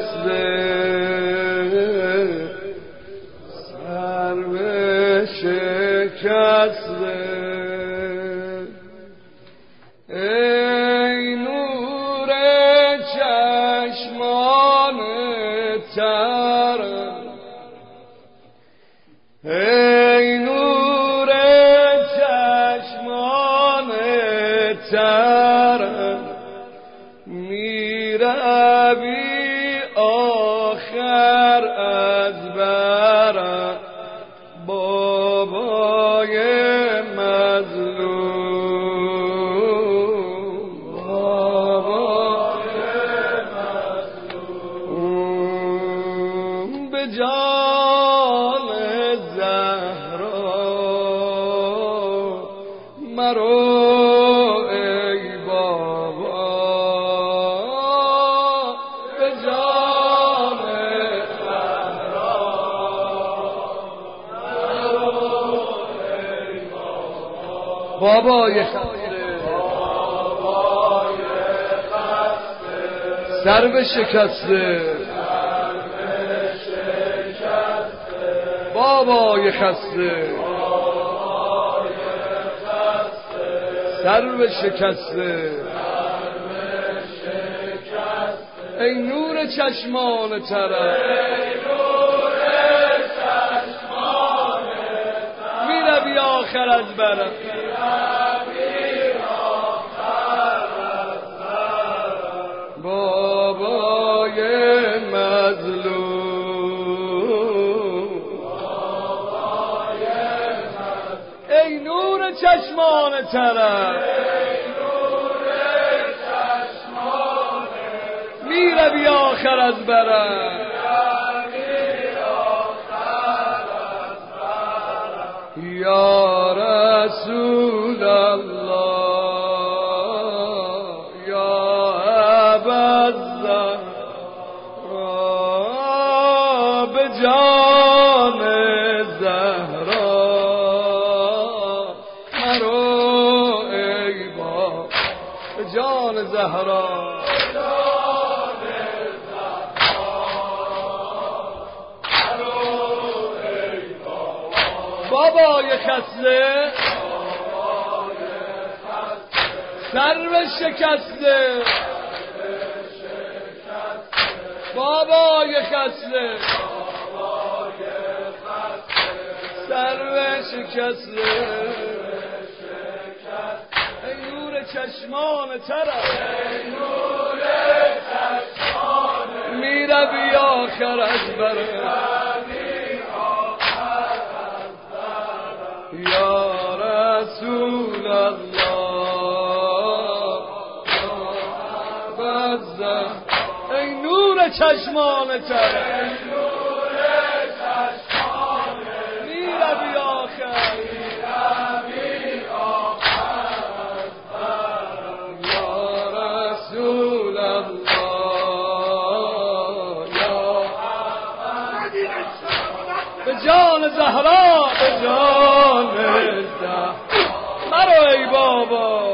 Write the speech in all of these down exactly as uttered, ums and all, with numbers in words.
شکسته سر به شکسته ای نور چشمان ترم ای نور چشمان ترم میروی آخر از برم بابای مظلوم بابای مظلوم به جان زهرا مرو ای بابا به جان زهرا مرو ای بابا بابای خسته سر به شکسته بابای خسته سر به شکسته ای نور چشمان ترم میروی آخر از برم بابای مظلوم ای نور چشمان ترم میروی آخر از برم یا رسول الله یا ابا به جان زهرا مرو ای با به جان زهرا بابای خسته سر به شکسته بابای خسته سر به شکسته ای نور چشمان ترم میروی آخر از برم یا رسول الله بزن ای نور چشمان ترم میروی آخر یا رسول الله یا به جان زهرا به جان زهرا مرو ای بابا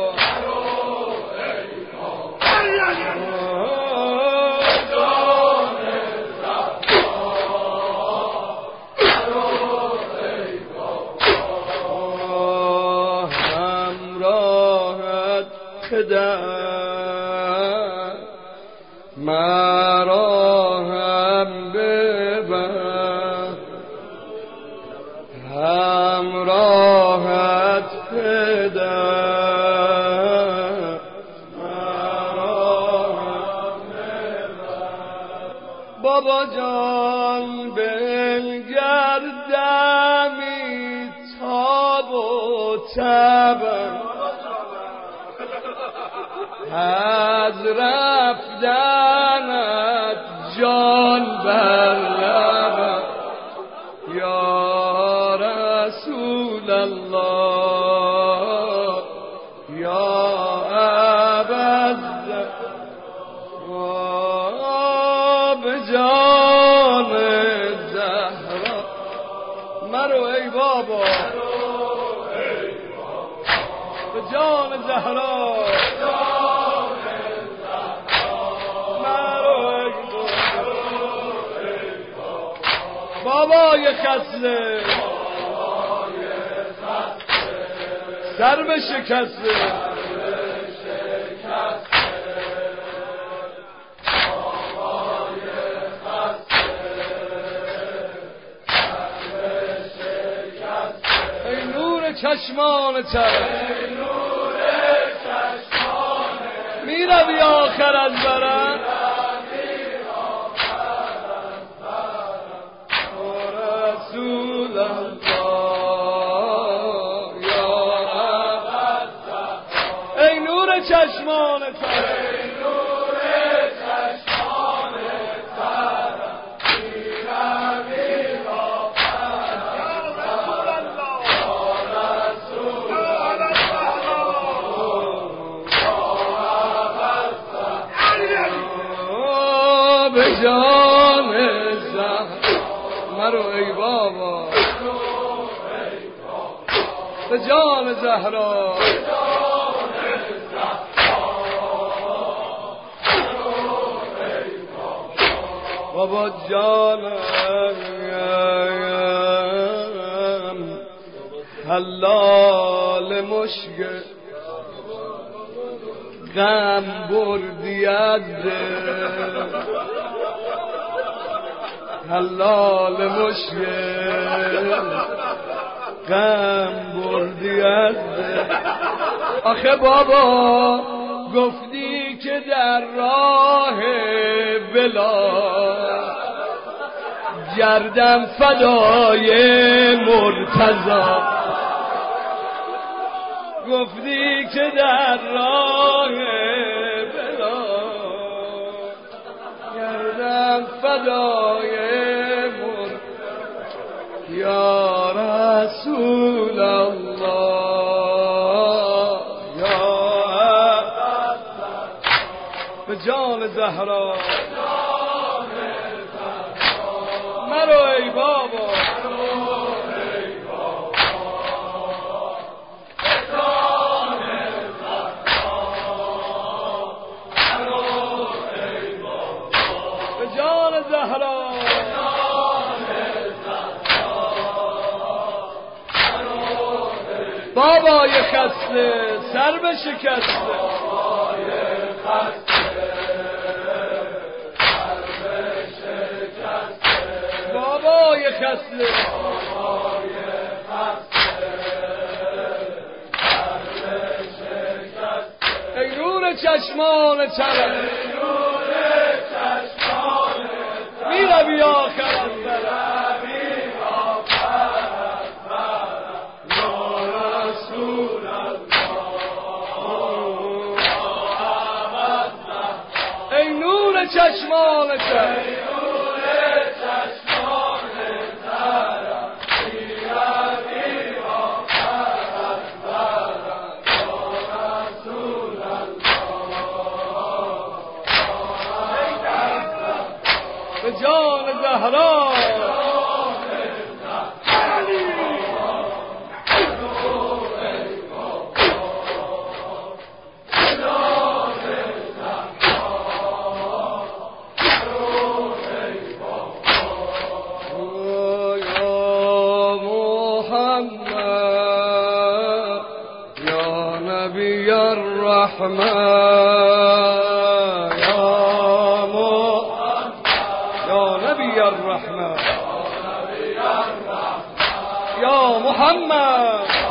همراهت خدم مرا هم ببر همراهت خدم مرا هم ببر بابا جان بنگردمی تاب و تبم از رفتنت جان بر لبم یا رسول الله یا ابد به جان زهرا مرو ای بابا به جان زهرا مرو ای بابا بابای خسته سر به شکسته ای نور چشمان تر میروی آخر از برم رسول الله یا رب ای نور چشمان تر به جان زهر مرو ای بابا به جان زهرا بابا جانم حلال مشک غم بردیت حلال مشکل غم بردیت آخه بابا گفتی که در راه بلا گردم فدای مرتضی گفتی که در راه بلا گردم فدای مر یا رسول الله یا به جان زهرا مرو ای بابا زهرا بابای خسته سر به شکسته بابای خسته ای نور چشمان چرم میروی آخر از برم یا رسول الله ای نور چشمان تر به جان زهرا یا محمد یا نبی الرحمن الرحمن یا محمد